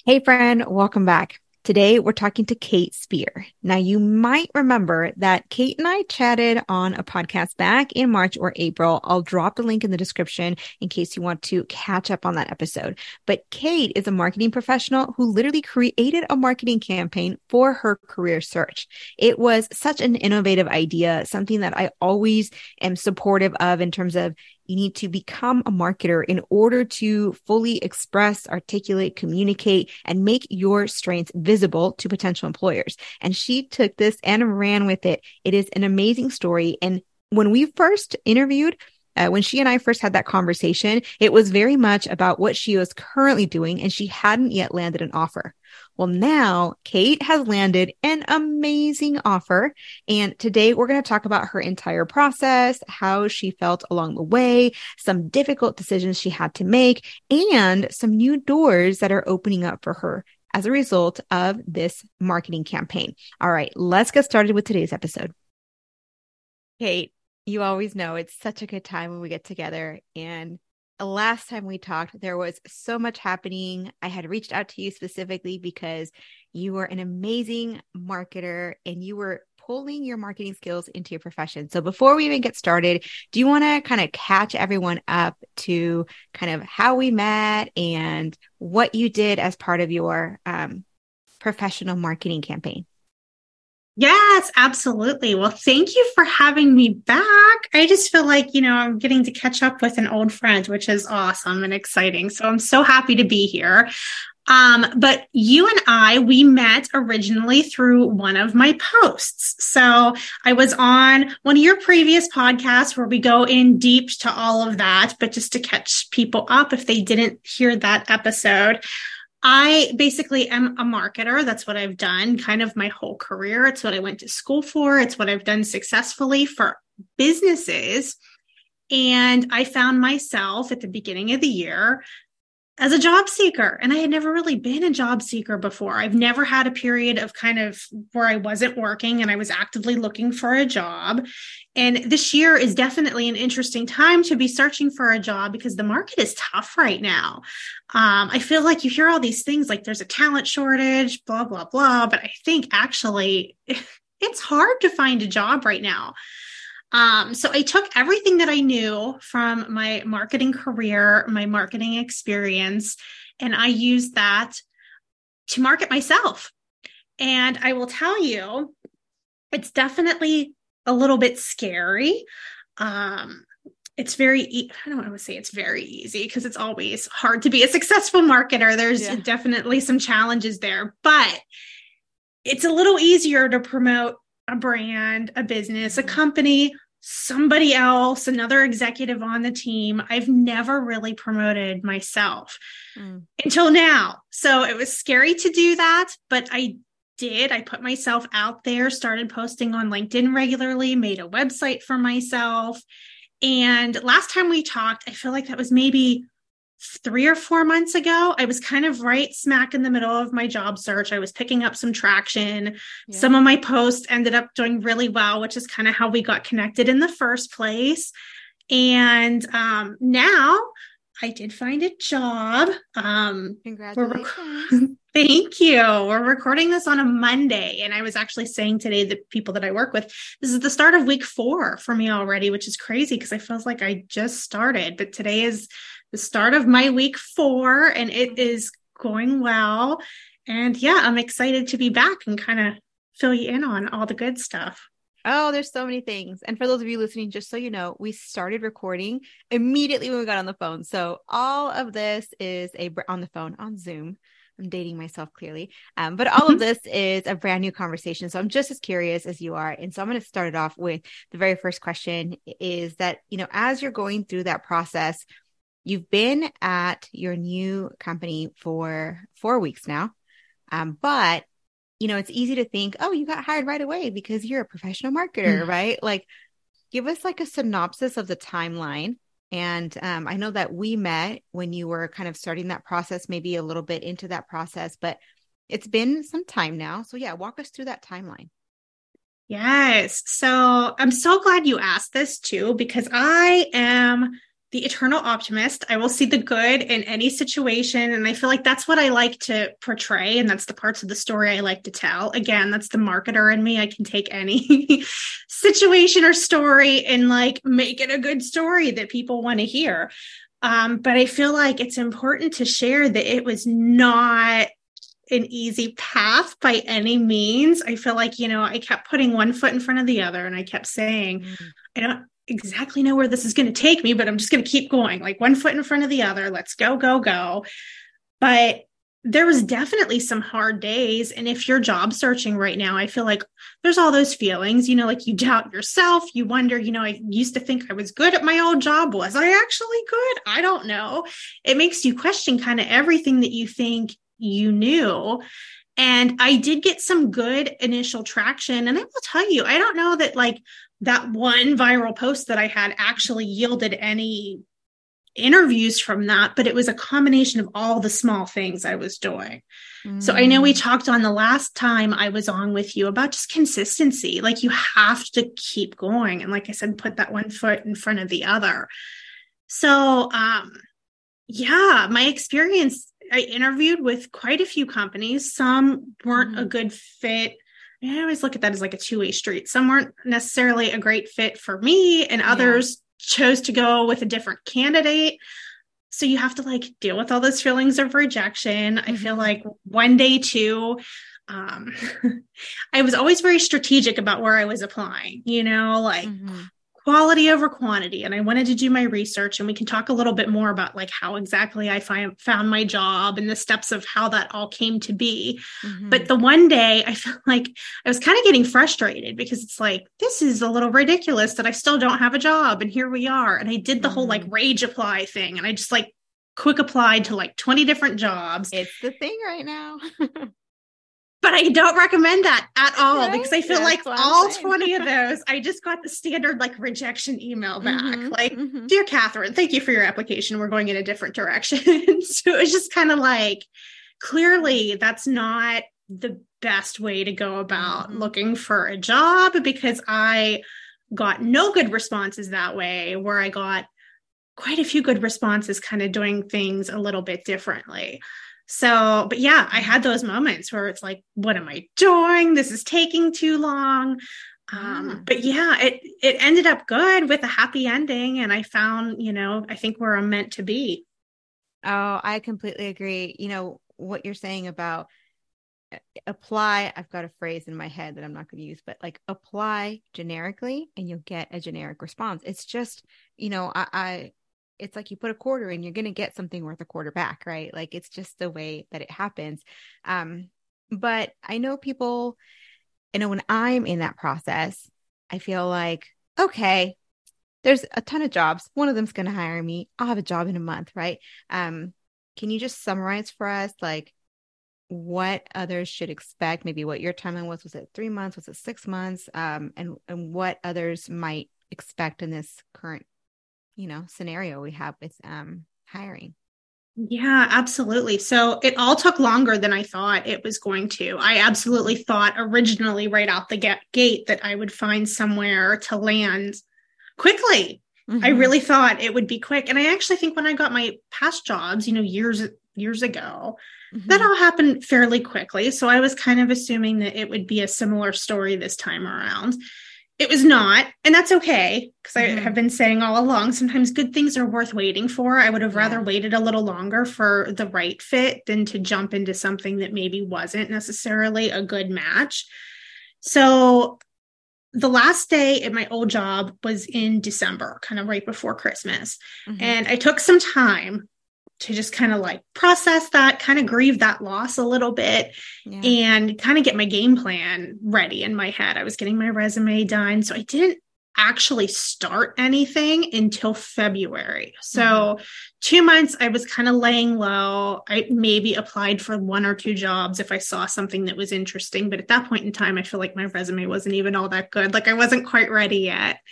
Hey friend, welcome back. Today we're talking to Kate Spear. Now you might remember that Kate and I chatted on a podcast back in March or April. I'll drop the link in the description in case you want to catch up on that episode. But Kate is a marketing professional who literally created a marketing campaign for her career search. It was such an innovative idea, something that I always am supportive of in terms of you need to become a marketer in order to fully express, articulate, communicate, and make your strengths visible to potential employers. And she took this and ran with it. It is an amazing story. And when we first interviewed, when she and I first had that conversation, it was very much about what she was currently doing, and she hadn't yet landed an offer. Well, now Kate has landed an amazing offer. And today we're going to talk about her entire process, how she felt along the way, some difficult decisions she had to make, and some new doors that are opening up for her as a result of this marketing campaign. All right, let's get started with today's episode. Kate, you always know it's such a good time when we get together. And last time we talked, there was so much happening. I had reached out to you specifically because you were an amazing marketer and you were pulling your marketing skills into your profession. So before we even get started, do you want to kind of catch everyone up to kind of how we met and what you did as part of your professional marketing campaign? Yes, absolutely. Well, thank you for having me back. I just feel like, I'm getting to catch up with an old friend, which is awesome and exciting. So I'm so happy to be here. But you and we met originally through one of my posts. So I was on one of your previous podcasts where we go in deep to all of that, but just to catch people up if they didn't hear that episode. I basically am a marketer. That's what I've done kind of my whole career. It's what I went to school for. It's what I've done successfully for businesses. And I found myself at the beginning of the year as a job seeker. And I had never really been a job seeker before. I've never had a period of kind of where I wasn't working and I was actively looking for a job. And this year is definitely an interesting time to be searching for a job because the market is tough right now. I feel like you hear all these things like there's a talent shortage, blah, blah, blah. But I think actually it's hard to find a job right now. So I took everything that I knew from my marketing career, my marketing experience, and I used that to market myself. And I will tell you, it's definitely a little bit scary. It's very, I don't want to say it's very easy because it's always hard to be a successful marketer. There's definitely some challenges there, but it's a little easier to promote a brand, a business, a company, somebody else, another executive on the team. I've never really promoted myself until now. So it was scary to do that, but I did. I put myself out there, started posting on LinkedIn regularly, made a website for myself. And last time we talked, I feel like that was maybe 3 or 4 months ago. I was kind of right smack in the middle of my job search. I was picking up some traction. Yeah. Some of my posts ended up doing really well, which is kind of how we got connected in the first place. And now I did find a job. Congratulations. Thank you. We're recording this on a Monday. And I was actually saying today that people that I work with, this is the start of week 4 for me already, which is crazy because I feel like I just started. But today is the start of my week 4 and it is going well. And yeah, I'm excited to be back and kind of fill you in on all the good stuff. Oh, there's so many things. And for those of you listening, just so you know, we started recording immediately when we got on the phone. So all of this is on the phone, on Zoom. I'm dating myself clearly. But all of this is a brand new conversation. So I'm just as curious as you are. And so I'm going to start it off with the very first question is that, as you're going through that process, you've been at your new company for 4 weeks now. But it's easy to think, oh, you got hired right away because you're a professional marketer, right? Like, give us like a synopsis of the timeline. And I know that we met when you were kind of starting that process, maybe a little bit into that process, but it's been some time now. So yeah, walk us through that timeline. Yes. So I'm so glad you asked this too, because I am the eternal optimist. I will see the good in any situation. And I feel like that's what I like to portray. And that's the parts of the story I like to tell. Again, that's the marketer in me. I can take any situation or story and like make it a good story that people want to hear. But I feel like it's important to share that it was not an easy path by any means. I feel like, I kept putting one foot in front of the other and I kept saying, I don't exactly know where this is going to take me, but I'm just going to keep going, like one foot in front of the other. Let's go, go, go. But there was definitely some hard days. And if you're job searching right now, I feel like there's all those feelings, like you doubt yourself. You wonder, I used to think I was good at my old job. Was I actually good? I don't know. It makes you question kind of everything that you think you knew. And I did get some good initial traction. And I will tell you, I don't know that like that one viral post that I had actually yielded any interviews from that, but it was a combination of all the small things I was doing. So I know we talked on the last time I was on with you about just consistency. Like you have to keep going. And like I said, put that one foot in front of the other. So, my experience, I interviewed with quite a few companies. Some weren't a good fit. I always look at that as like a two-way street. Some weren't necessarily a great fit for me, and others chose to go with a different candidate. So you have to like deal with all those feelings of rejection. I feel like one day too, I was always very strategic about where I was applying, quality over quantity. And I wanted to do my research, and we can talk a little bit more about like how exactly I found my job and the steps of how that all came to be. But the one day I felt like I was kind of getting frustrated because it's like, this is a little ridiculous that I still don't have a job. And here we are. And I did the whole like rage apply thing. And I just like quick applied to like 20 different jobs. It's the thing right now. But I don't recommend that at all, because I feel like all 20 of those, I just got the standard like rejection email back. Dear Catherine, thank you for your application. We're going in a different direction. So it was just kind of like, clearly that's not the best way to go about looking for a job, because I got no good responses that way, where I got quite a few good responses kind of doing things a little bit differently. So, but yeah, I had those moments where it's like, what am I doing? This is taking too long. But yeah, it ended up good with a happy ending. And I found, I think where I'm meant to be. Oh, I completely agree. What you're saying about apply, I've got a phrase in my head that I'm not going to use, but like apply generically and you'll get a generic response. It's just, it's like you put a quarter in, you're going to get something worth a quarter back, right? Like it's just the way that it happens. But I know people, when I'm in that process, I feel like, okay, there's a ton of jobs. One of them's going to hire me. I'll have a job in a month, right? Can you just summarize for us, like what others should expect? Maybe what your timeline was. Was it 3 months? Was it 6 months? And what others might expect in this current scenario we have with hiring? Yeah, absolutely. So it all took longer than I thought it was going to. I absolutely thought originally right out the gate that I would find somewhere to land quickly. I really thought it would be quick. And I actually think when I got my past jobs, years ago, that all happened fairly quickly. So I was kind of assuming that it would be a similar story this time around. It was not, and that's okay, because I have been saying all along, sometimes good things are worth waiting for. I would have rather waited a little longer for the right fit than to jump into something that maybe wasn't necessarily a good match. So the last day at my old job was in December, kind of right before Christmas. And I took some time to just kind of like process that, kind of grieve that loss a little bit, and kind of get my game plan ready in my head. I was getting my resume done. So I didn't actually start anything until February. So 2 months, I was kind of laying low. I maybe applied for 1 or 2 jobs if I saw something that was interesting. But at that point in time, I feel like my resume wasn't even all that good. Like I wasn't quite ready yet.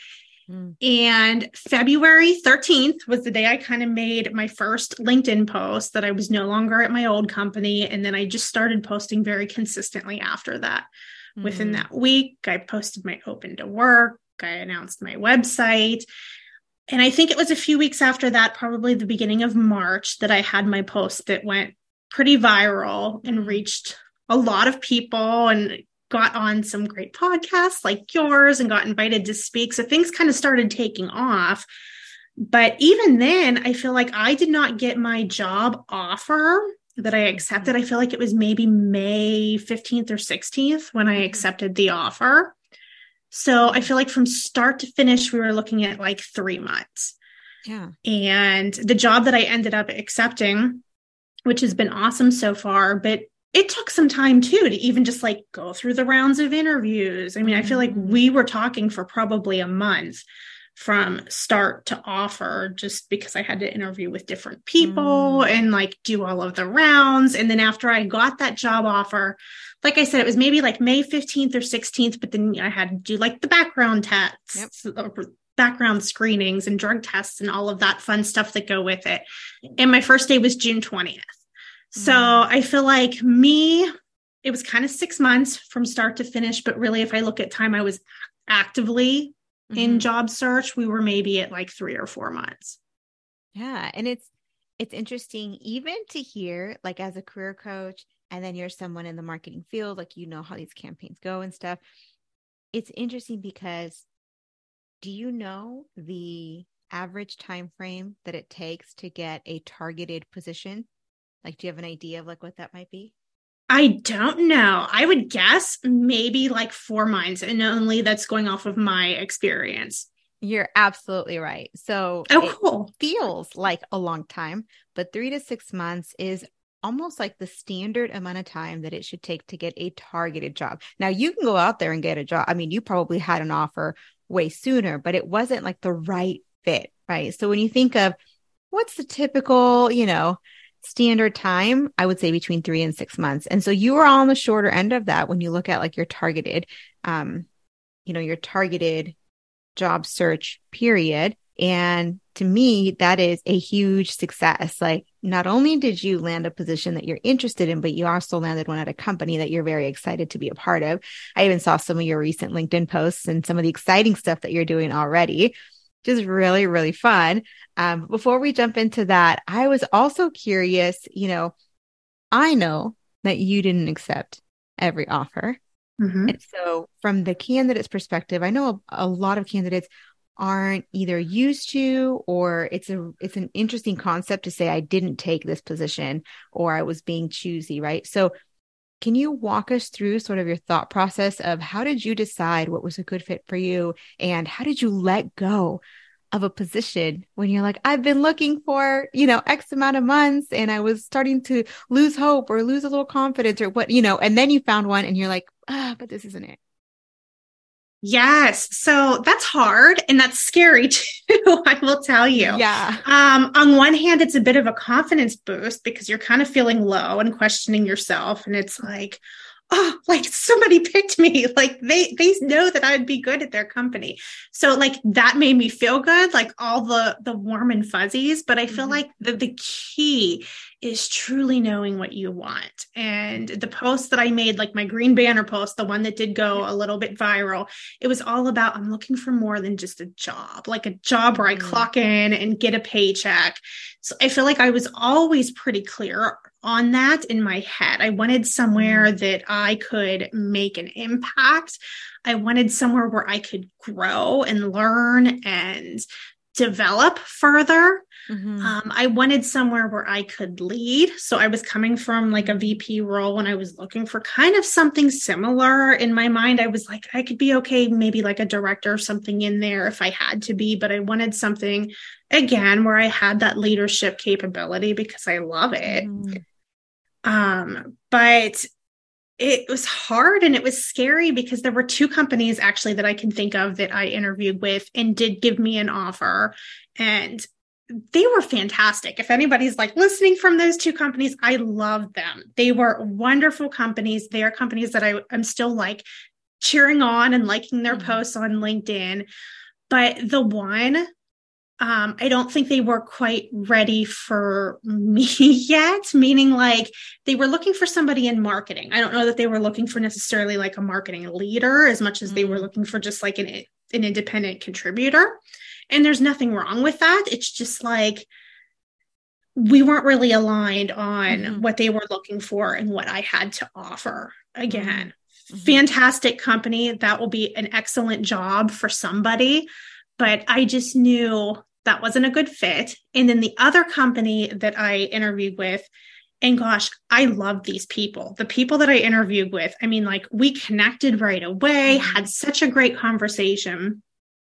And February 13th was the day I kind of made my first LinkedIn post that I was no longer at my old company. And then I just started posting very consistently after that. Within that week, I posted my open to work. I announced my website. And I think it was a few weeks after that, probably the beginning of March, that I had my post that went pretty viral and reached a lot of people and got on some great podcasts like yours and got invited to speak. So things kind of started taking off. But even then, I feel like I did not get my job offer that I accepted. I feel like it was maybe May 15th or 16th when I accepted the offer. So I feel like from start to finish, we were looking at like 3 months. Yeah. And the job that I ended up accepting, which has been awesome so far, but it took some time too to even just like go through the rounds of interviews. I mean, I feel like we were talking for probably a month from start to offer, just because I had to interview with different people and like do all of the rounds. And then after I got that job offer, like I said, it was maybe like May 15th or 16th, but then I had to do like the background tests, background screenings and drug tests and all of that fun stuff that go with it. And my first day was June 20th. So I feel like it was kind of 6 months from start to finish, but really if I look at time I was actively in job search, we were maybe at like 3 or 4 months. Yeah. And it's interesting even to hear, like, as a career coach, and then you're someone in the marketing field, like, you know how these campaigns go and stuff. It's interesting because do you know the average time frame that it takes to get a targeted position? Like, do you have an idea of like what that might be? I don't know. I would guess maybe like 4 months, and only that's going off of my experience. You're absolutely right. So cool. It feels like a long time, but 3 to 6 months is almost like the standard amount of time that it should take to get a targeted job. Now, you can go out there and get a job. I mean, you probably had an offer way sooner, but it wasn't like the right fit, right? So when you think of what's the typical, standard time, I would say between 3 and 6 months. And so you were on the shorter end of that when you look at like your targeted, your targeted job search period. And to me, that is a huge success. Like, not only did you land a position that you're interested in, but you also landed one at a company that you're very excited to be a part of. I even saw some of your recent LinkedIn posts and some of the exciting stuff that you're doing already. Just really, really fun. Before we jump into that, I was also curious, I know that you didn't accept every offer. And so from the candidate's perspective, I know a lot of candidates aren't either used to, or it's an interesting concept to say, I didn't take this position or I was being choosy, right? So can you walk us through sort of your thought process of how did you decide what was a good fit for you? And how did you let go of a position when you're like, I've been looking for, X amount of months and I was starting to lose hope or lose a little confidence or what, and then you found one and you're like, but this isn't it. Yes. So that's hard and that's scary too, I will tell you. Yeah. On one hand, it's a bit of a confidence boost because you're kind of feeling low and questioning yourself. And it's like, oh, like somebody picked me. Like they know that I'd be good at their company. So like that made me feel good, like all the warm and fuzzies. But I feel like the key is truly knowing what you want. And the post that I made, like my green banner post, the one that did go a little bit viral, it was all about, I'm looking for more than just a job, like a job where I clock in and get a paycheck. So I feel like I was always pretty clear on that in my head. I wanted somewhere that I could make an impact. I wanted somewhere where I could grow and learn and develop further. I wanted somewhere where I could lead. So I was coming from like a VP role and I was looking for kind of something similar. In my mind, I was like, I could be okay, maybe like a director or something in there if I had to be, but I wanted something again where I had that leadership capability because I love it. But it was hard and it was scary because there were 2 companies actually that I can think of that I interviewed with and did give me an offer, and they were fantastic. If anybody's like listening from those 2 companies, I love them. They were wonderful companies. They are companies that I'm still like cheering on and liking their posts on LinkedIn. But the one, I don't think they were quite ready for me yet, meaning like they were looking for somebody in marketing. I don't know that they were looking for necessarily like a marketing leader as much as they were looking for just like an independent contributor. And there's nothing wrong with that. It's just like, we weren't really aligned on what they were looking for and what I had to offer. Again, fantastic company. That will be an excellent job for somebody. But I just knew that wasn't a good fit. And then the other company that I interviewed with, and gosh, I love these people. The people that I interviewed with, I mean, like, we connected right away, had such a great conversation.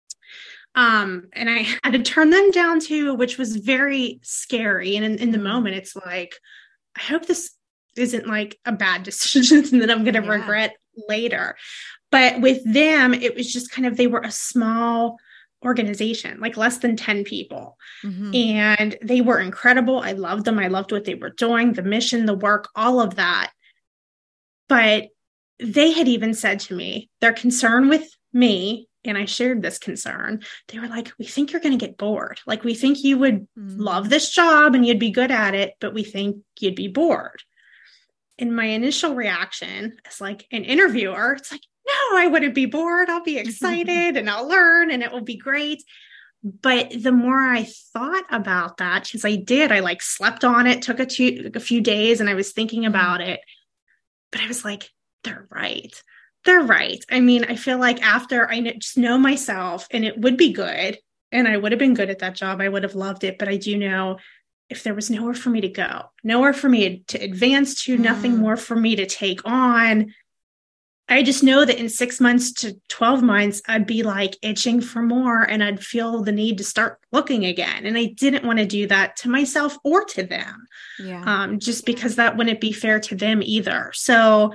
And I had to turn them down too, which was very scary. And in the moment, it's like, I hope this isn't like a bad decision and that I'm going to regret later. But with them, it was just kind of, they were a small organization, like less than 10 people. And they were incredible. I loved them. I loved what they were doing, the mission, the work, all of that. But they had even said to me, their concern with me, and I shared this concern, they were like, we think you're going to get bored. Like, we think you would love this job and you'd be good at it, but we think you'd be bored. And my initial reaction as like an interviewer, it's like, no, I wouldn't be bored. I'll be excited and I'll learn and it will be great. But the more I thought about that, because I like slept on it, took a few days, and I was thinking about it, but I was like, they're right. They're right. I mean, I feel like after I just know myself, and it would be good, and I would have been good at that job, I would have loved it. But I do know if there was nowhere for me to go, nowhere for me to advance to, nothing more for me to take on, I just know that in 6 months to 12 months, I'd be like itching for more, and I'd feel the need to start looking again. And I didn't want to do that to myself or to them, just because that wouldn't be fair to them either. So,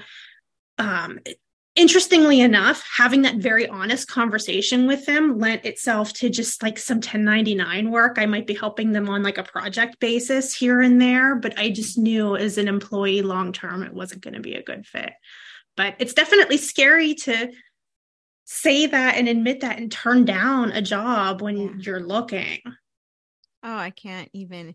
interestingly enough, having that very honest conversation with them lent itself to just like some 1099 work. I might be helping them on like a project basis here and there, but I just knew as an employee long-term, it wasn't going to be a good fit. But it's definitely scary to say that and admit that and turn down a job when you're looking. Oh, I can't even,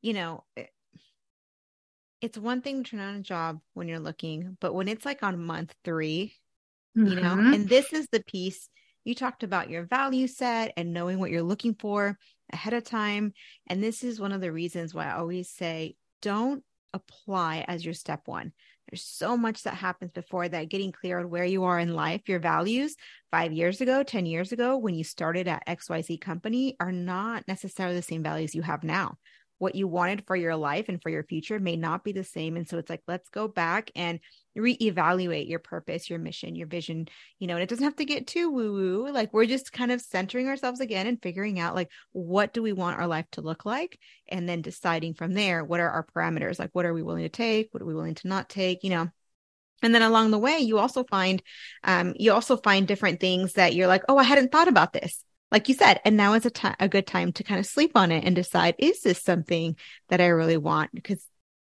it's one thing to turn down a job when you're looking, but when it's like on month 3, and this is the piece you talked about, your value set and knowing what you're looking for ahead of time. And this is one of the reasons why I always say, don't apply as your step one. There's so much that happens before that. Getting clear on where you are in life, your values 5 years ago, 10 years ago, when you started at XYZ company, are not necessarily the same values you have now. What you wanted for your life and for your future may not be the same. And so it's like, let's go back and reevaluate your purpose, your mission, your vision, and it doesn't have to get too woo-woo. Like, we're just kind of centering ourselves again and figuring out, like, what do we want our life to look like? And then deciding from there, what are our parameters? Like, what are we willing to take? What are we willing to not take? And then along the way, you also find different things that you're like, oh, I hadn't thought about this. Like you said, and now is a good time to kind of sleep on it and decide, is this something that I really want? Because,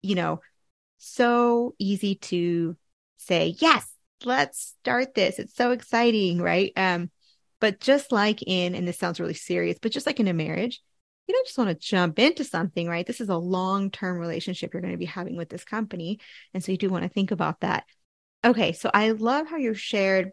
so easy to say, yes, let's start this. It's so exciting, right? But just like and this sounds really serious, but just like in a marriage, you don't just want to jump into something, right? This is a long-term relationship you're going to be having with this company. And so you do want to think about that. Okay. So I love how you shared,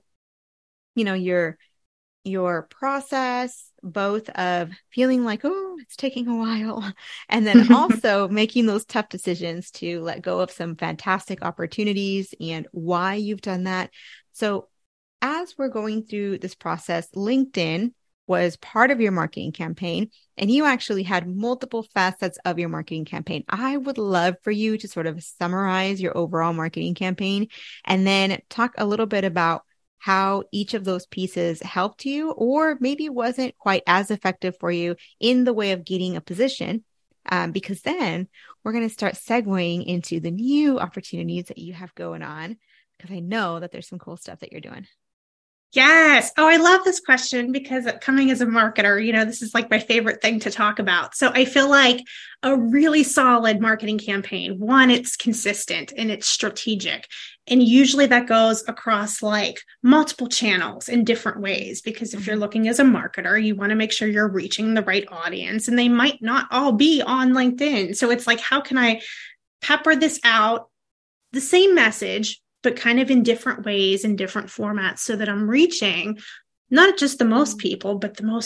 your process, both of feeling like, oh, it's taking a while, and then also making those tough decisions to let go of some fantastic opportunities and why you've done that. So as we're going through this process, LinkedIn was part of your marketing campaign, and you actually had multiple facets of your marketing campaign. I would love for you to sort of summarize your overall marketing campaign and then talk a little bit about how each of those pieces helped you, or maybe wasn't quite as effective for you in the way of getting a position. Because then we're going to start segueing into the new opportunities that you have going on, because I know that there's some cool stuff that you're doing. Yes. Oh, I love this question because coming as a marketer, this is like my favorite thing to talk about. So I feel like a really solid marketing campaign, one, it's consistent and it's strategic. And usually that goes across like multiple channels in different ways, because if you're looking as a marketer, you want to make sure you're reaching the right audience, and they might not all be on LinkedIn. So it's like, how can I pepper this out, the same message, but kind of in different ways, in different formats, so that I'm reaching not just the most people, but the most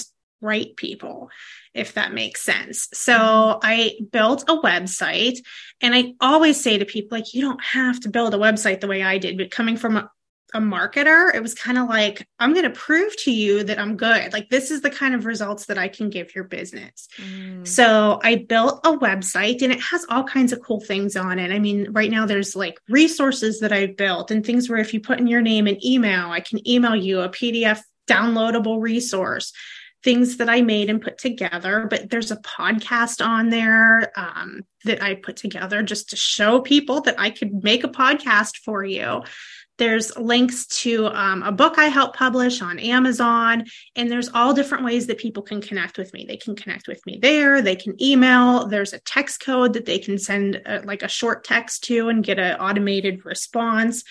right people, if that makes sense. So I built a website, and I always say to people, like, you don't have to build a website the way I did, but coming from a marketer, it was kind of like, I'm going to prove to you that I'm good. Like, this is the kind of results that I can give your business. So I built a website, and it has all kinds of cool things on it. I mean, right now there's like resources that I've built and things where if you put in your name and email, I can email you a PDF downloadable resource, things that I made and put together. But there's a podcast on there that I put together just to show people that I could make a podcast for you. There's links to a book I helped publish on Amazon, and there's all different ways that people can connect with me. They can connect with me there. They can email. There's a text code that they can send like a short text to and get an automated response.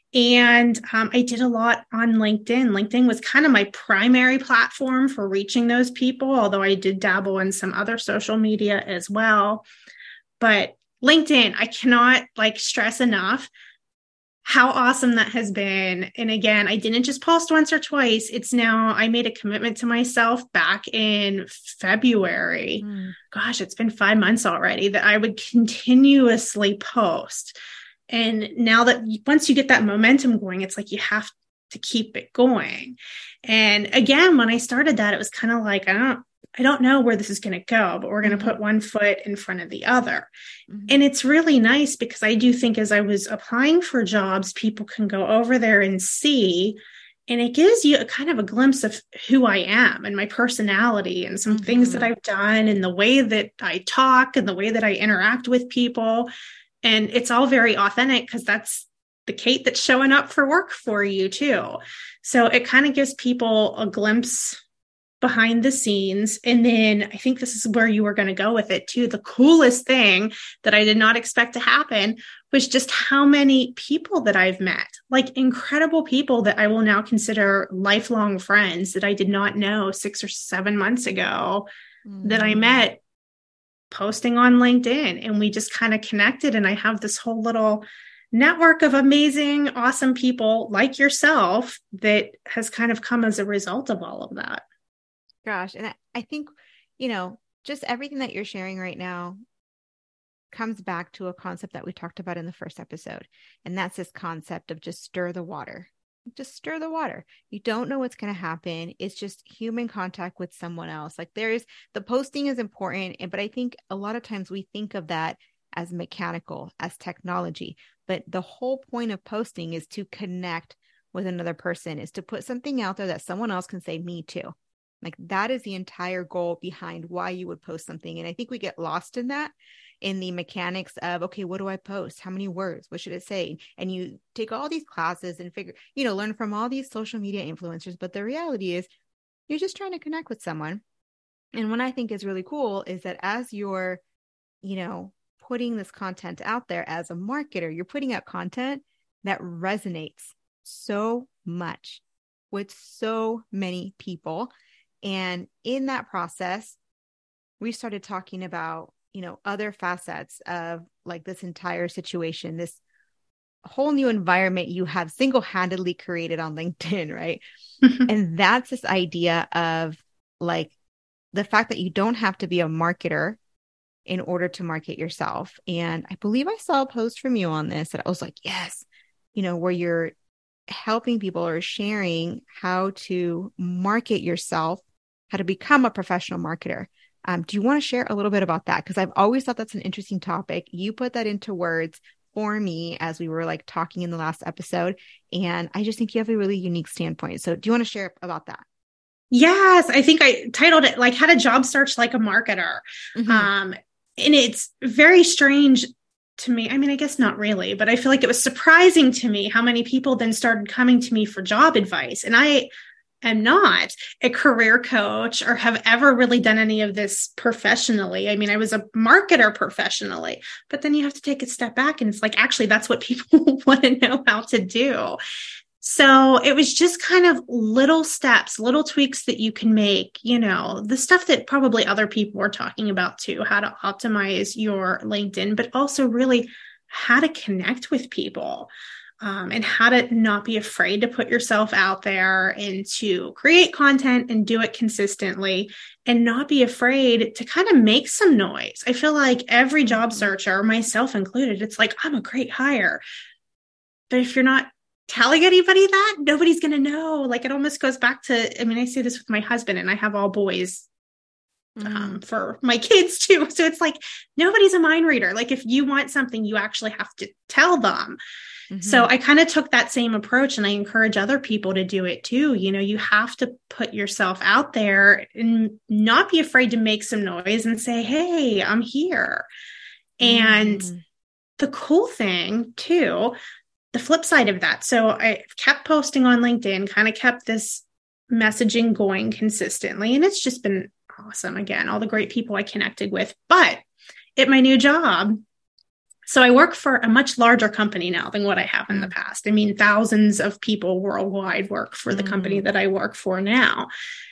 And I did a lot on LinkedIn. LinkedIn was kind of my primary platform for reaching those people, although I did dabble in some other social media as well. But LinkedIn, I cannot stress enough how awesome that has been. And again, I didn't just post once or twice. It's now, I made a commitment to myself back in February. Gosh, it's been 5 months already, that I would continuously post. And now that once you get that momentum going, it's like you have to keep it going. And again, when I started that, it was kind of like, I don't know where this is going to go, but we're going to put one foot in front of the other. And it's really nice because I do think as I was applying for jobs, people can go over there and see, and it gives you a kind of a glimpse of who I am and my personality and some things that I've done and the way that I talk and the way that I interact with people. And it's all very authentic because that's the Kate that's showing up for work for you too. So it kind of gives people a glimpse behind the scenes. And then I think this is where you were going to go with it too. The coolest thing that I did not expect to happen was just how many people that I've met, like incredible people that I will now consider lifelong friends that I did not know 6 or 7 months ago that I met posting on LinkedIn. And we just kind of connected. And I have this whole little network of amazing, awesome people like yourself that has kind of come as a result of all of that. Gosh. And I think, just everything that you're sharing right now comes back to a concept that we talked about in the first episode. And that's this concept of just stir the water. Just stir the water. You don't know what's going to happen. It's just human contact with someone else. Like the posting is important, but I think a lot of times we think of that as mechanical, as technology. But the whole point of posting is to connect with another person, is to put something out there that someone else can say, me too. Like that is the entire goal behind why you would post something. And I think we get lost in that, in the mechanics of, okay, what do I post? How many words? What should it say? And you take all these classes and learn from all these social media influencers. But the reality is you're just trying to connect with someone. And what I think is really cool is that as you're, putting this content out there as a marketer, you're putting out content that resonates so much with so many people. And in that process, we started talking about, other facets of like this entire situation, this whole new environment you have single-handedly created on LinkedIn, right? And that's this idea of like the fact that you don't have to be a marketer in order to market yourself. And I believe I saw a post from you on this that I was like, yes, where you're helping people or sharing how to market yourself, how to become a professional marketer. Do you want to share a little bit about that? Because I've always thought that's an interesting topic. You put that into words for me as we were like talking in the last episode. And I just think you have a really unique standpoint. So do you want to share about that? Yes, I think I titled it like How to Job Search Like a Marketer. And it's very strange to me. I mean, I guess not really, but I feel like it was surprising to me how many people then started coming to me for job advice. And I am not a career coach or have ever really done any of this professionally. I mean, I was a marketer professionally, but then you have to take a step back and it's like, actually, that's what people want to know how to do. So it was just kind of little steps, little tweaks that you can make, the stuff that probably other people were talking about too, how to optimize your LinkedIn, but also really how to connect with people. and how to not be afraid to put yourself out there and to create content and do it consistently and not be afraid to kind of make some noise. I feel like every job searcher, myself included, it's like, I'm a great hire. But if you're not telling anybody that, nobody's going to know. Like it almost goes back to, I mean, I say this with my husband and I have all boys for my kids too. So it's like, nobody's a mind reader. Like if you want something, you actually have to tell them. So I kind of took that same approach and I encourage other people to do it too. You know, you have to put yourself out there and not be afraid to make some noise and say, hey, I'm here. And the cool thing too, the flip side of that. So I kept posting on LinkedIn, kind of kept this messaging going consistently. And it's just been awesome. Again, all the great people I connected with, but at my new job, so I work for a much larger company now than what I have in the past. I mean, thousands of people worldwide work for the company that I work for now.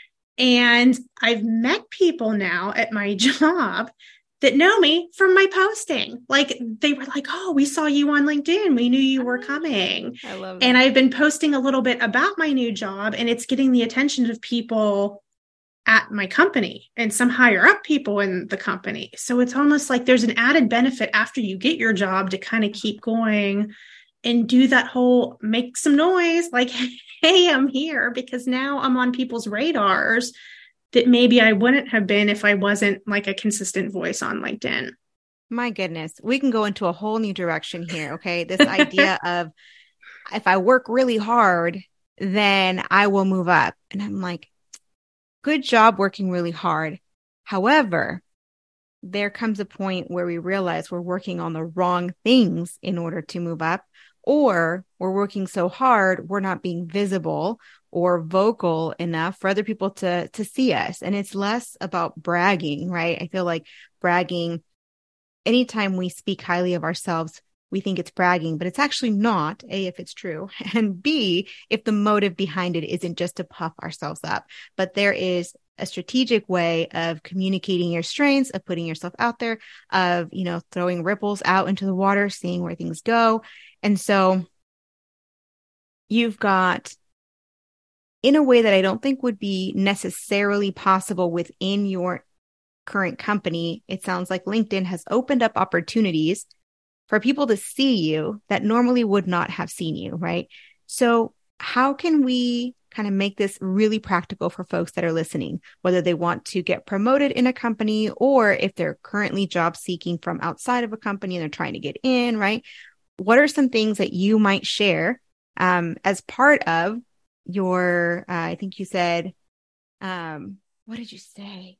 And I've met people now at my job that know me from my posting. Like they were like, oh, we saw you on LinkedIn. We knew you were coming. I love that. And I've been posting a little bit about my new job and it's getting the attention of people at my company and some higher up people in the company. So it's almost like there's an added benefit after you get your job to kind of keep going and do that whole make some noise like, hey, I'm here, because now I'm on people's radars that maybe I wouldn't have been if I wasn't like a consistent voice on LinkedIn. My goodness, we can go into a whole new direction here. Okay. This idea of if I work really hard, then I will move up. And I'm like, good job working really hard. However, there comes a point where we realize we're working on the wrong things in order to move up, or we're working so hard, we're not being visible or vocal enough for other people to see us. And it's less about bragging, right? I feel like bragging, anytime we speak highly of ourselves, we think it's bragging, but it's actually not, A, if it's true, and B, if the motive behind it isn't just to puff ourselves up, but there is a strategic way of communicating your strengths, of putting yourself out there, of, you know, throwing ripples out into the water, seeing where things go. And so you've got, in a way that I don't think would be necessarily possible within your current company, it sounds like LinkedIn has opened up opportunities for people to see you that normally would not have seen you, right? So how can we kind of make this really practical for folks that are listening, whether they want to get promoted in a company or if they're currently job seeking from outside of a company and they're trying to get in, right? What are some things that you might share as part of your, I think you said, what did you say?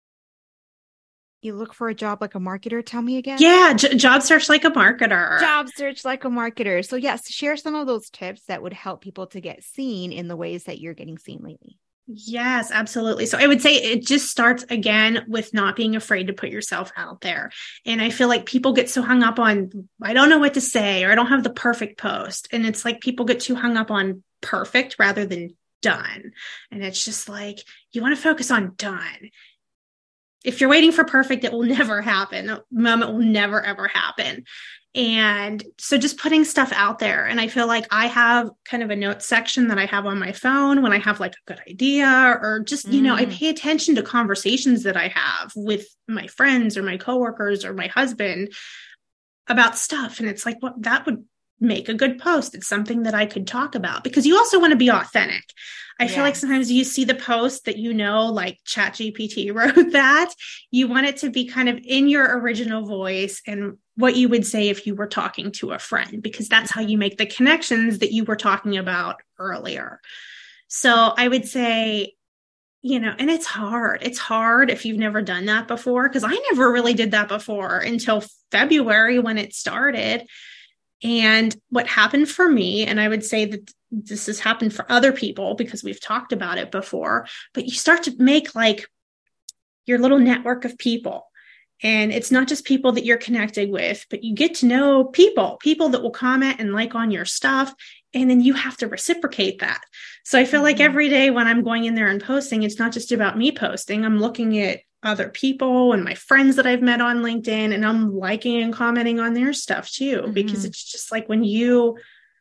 You look for a job like a marketer. Tell me again. Yeah. Job search like a marketer. Job search like a marketer. So yes, share some of those tips that would help people to get seen in the ways that you're getting seen lately. Yes, absolutely. So I would say it just starts again with not being afraid to put yourself out there. And I feel like people get so hung up on, I don't know what to say, or I don't have the perfect post. And it's like people get too hung up on perfect rather than done. And it's just like, you want to focus on done. If you're waiting for perfect, it will never happen. The moment will never, ever happen. And so just putting stuff out there. And I feel like I have kind of a notes section that I have on my phone when I have like a good idea or just, you know, I pay attention to conversations that I have with my friends or my coworkers or my husband about stuff. And it's like, well, that would make a good post. It's something that I could talk about because you also want to be authentic. I feel like sometimes you see the post that, you know, like ChatGPT wrote that. You want it to be kind of in your original voice and what you would say if you were talking to a friend, because that's how you make the connections that you were talking about earlier. So I would say, you know, and it's hard. It's hard if you've never done that before, because I never really did that before until February when it started. And what happened for me, and I would say that this has happened for other people because we've talked about it before, but you start to make like your little network of people. And it's not just people that you're connected with, but you get to know people that will comment and like on your stuff. And then you have to reciprocate that. So I feel like every day when I'm going in there and posting, it's not just about me posting. I'm looking at other people and my friends that I've met on LinkedIn, and I'm liking and commenting on their stuff too, because it's just like when you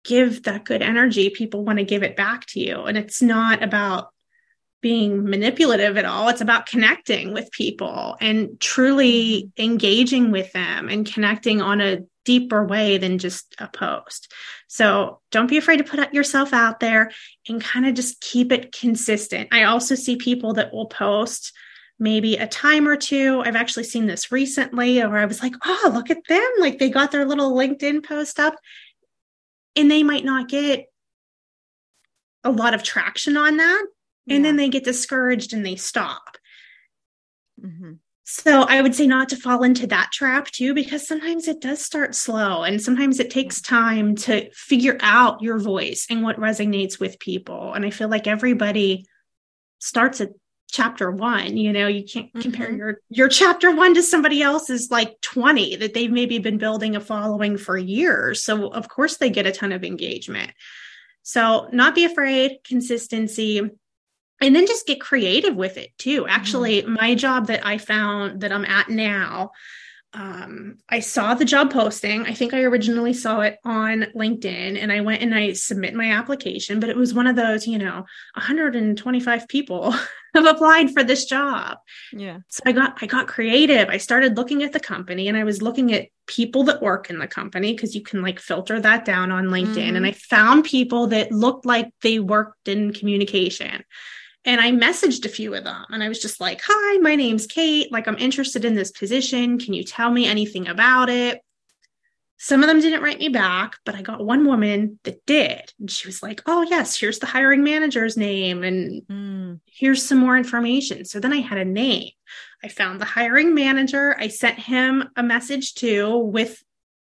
give that good energy, people want to give it back to you. And it's not about being manipulative at all. It's about connecting with people and truly engaging with them and connecting on a deeper way than just a post. So don't be afraid to put yourself out there and kind of just keep it consistent. I also see people that will post maybe a time or two. I've actually seen this recently where I was like, oh, look at them. Like they got their little LinkedIn post up and they might not get a lot of traction on that. And then they get discouraged and they stop. Mm-hmm. So I would say not to fall into that trap too, because sometimes it does start slow and sometimes it takes time to figure out your voice and what resonates with people. And I feel like everybody starts at chapter 1, you know, you can't compare your chapter 1 to somebody else's like 20 that they've maybe been building a following for years. So of course they get a ton of engagement. So not be afraid, consistency. And then just get creative with it too. Actually, my job that I found that I'm at now, I saw the job posting. I think I originally saw it on LinkedIn and I went and I submit my application, but it was one of those, 125 people have applied for this job. Yeah. So I got creative. I started looking at the company and I was looking at people that work in the company because you can like filter that down on LinkedIn. And I found people that looked like they worked in communication. And I messaged a few of them and I was just like, hi, my name's Kate. Like, I'm interested in this position. Can you tell me anything about it? Some of them didn't write me back, but I got one woman that did. And she was like, oh, yes, here's the hiring manager's name. And here's some more information. So then I had a name. I found the hiring manager. I sent him a message too with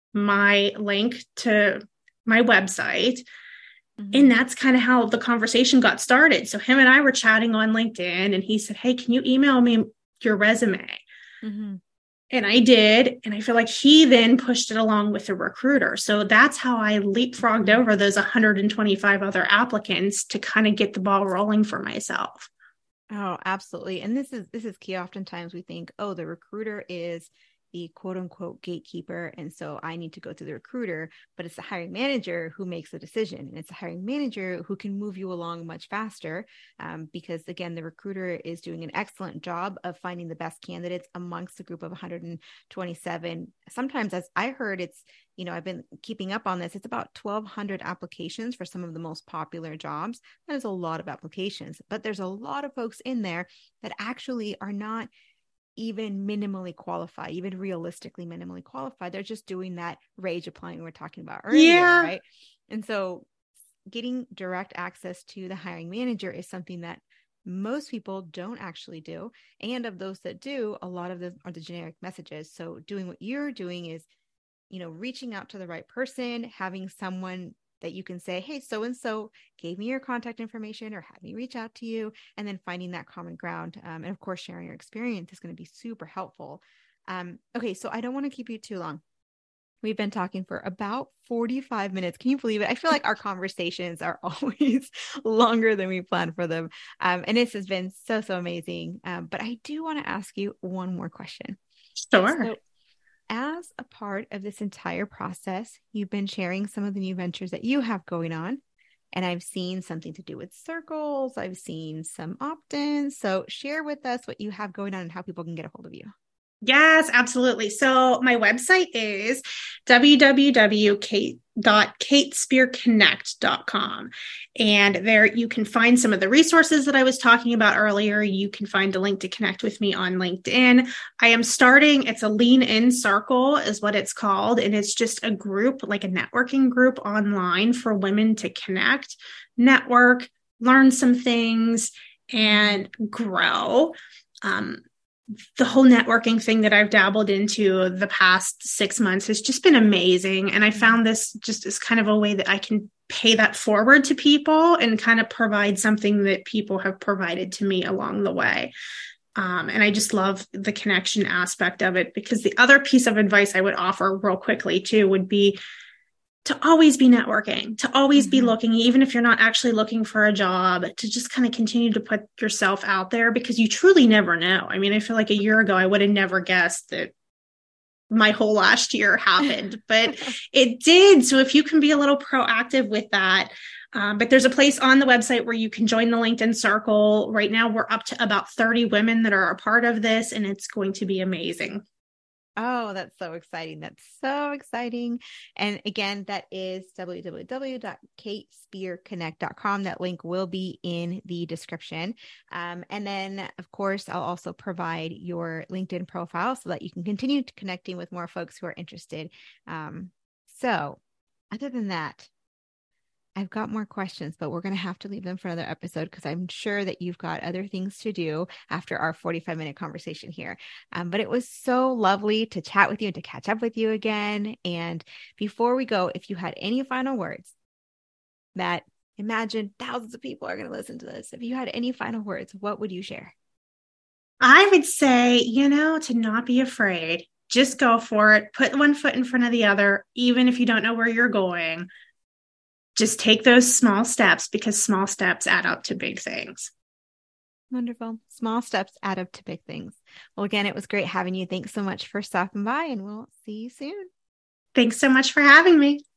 my link to my website. And that's kind of how the conversation got started. So him and I were chatting on LinkedIn and he said, hey, can you email me your resume? And I did. And I feel like he then pushed it along with the recruiter. So that's how I leapfrogged over those 125 other applicants to kind of get the ball rolling for myself. Oh, absolutely. And this is key. Oftentimes we think, oh, the recruiter is the quote unquote gatekeeper. And so I need to go through the recruiter, but it's the hiring manager who makes the decision. And it's the hiring manager who can move you along much faster because again, the recruiter is doing an excellent job of finding the best candidates amongst a group of 127. Sometimes, as I heard, it's, I've been keeping up on this. It's about 1,200 applications for some of the most popular jobs. That is a lot of applications, but there's a lot of folks in there that actually are not even minimally qualified, even realistically minimally qualified. They're just doing that rage applying we were talking about earlier, right? And so getting direct access to the hiring manager is something that most people don't actually do. And of those that do, a lot of them are the generic messages. So doing what you're doing is, reaching out to the right person, having someone that you can say, hey, so-and-so gave me your contact information or had me reach out to you, and then finding that common ground. And of course, sharing your experience is going to be super helpful. Okay, so I don't want to keep you too long. We've been talking for about 45 minutes. Can you believe it? I feel like our conversations are always longer than we plan for them. And this has been so amazing. But I do want to ask you one more question. Sure. So, as a part of this entire process, you've been sharing some of the new ventures that you have going on, and I've seen something to do with circles. I've seen some opt-ins. So share with us what you have going on and how people can get a hold of you. Yes, absolutely. So my website is www.katespearconnect.com. And there you can find some of the resources that I was talking about earlier. You can find a link to connect with me on LinkedIn. I am starting, it's a Lean In Circle is what it's called. And it's just a group, like a networking group online for women to connect, network, learn some things, and grow. The whole networking thing that I've dabbled into the past 6 months has just been amazing. And I found this just as kind of a way that I can pay that forward to people and kind of provide something that people have provided to me along the way. And I just love the connection aspect of it, because the other piece of advice I would offer real quickly too would be to always be networking, to always be looking, even if you're not actually looking for a job, to just kind of continue to put yourself out there, because you truly never know. I mean, I feel like a year ago, I would have never guessed that my whole last year happened, but it did. So if you can be a little proactive with that, but there's a place on the website where you can join the LinkedIn circle. Right now, we're up to about 30 women that are a part of this, and it's going to be amazing. Oh, that's so exciting. That's so exciting. And again, that is www.katespearconnect.com. That link will be in the description. And then, of course, I'll also provide your LinkedIn profile so that you can continue connecting with more folks who are interested. So other than that, I've got more questions, but we're going to have to leave them for another episode because I'm sure that you've got other things to do after our 45-minute conversation here. But it was so lovely to chat with you and to catch up with you again. And before we go, if you had any final words that imagine thousands of people are going to listen to this, if you had any final words, what would you share? I would say, to not be afraid, just go for it. Put one foot in front of the other, even if you don't know where you're going. Just take those small steps because small steps add up to big things. Wonderful. Small steps add up to big things. Well, again, it was great having you. Thanks so much for stopping by, and we'll see you soon. Thanks so much for having me.